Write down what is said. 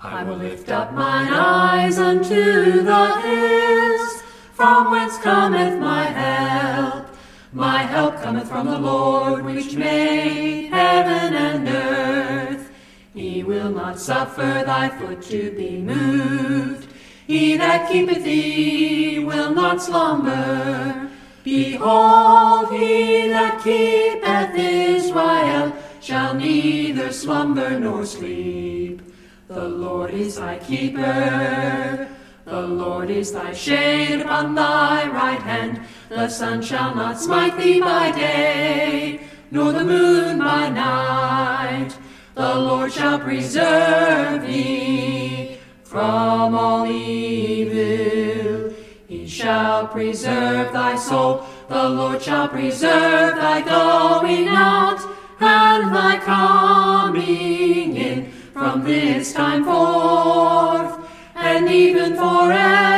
I will lift up mine eyes unto the hills, from whence cometh my help. My help cometh from the Lord, which made heaven and earth. He will not suffer thy foot to be moved. He that keepeth thee will not slumber. Behold, he that keepeth Israel shall neither slumber nor sleep. The Lord is thy keeper. The Lord is thy shade upon thy right hand. The sun shall not smite thee by day, nor the moon by night. The Lord shall preserve thee from all evil. He shall preserve thy soul. The Lord shall preserve thy going out and thy coming in from this time forth and even forever.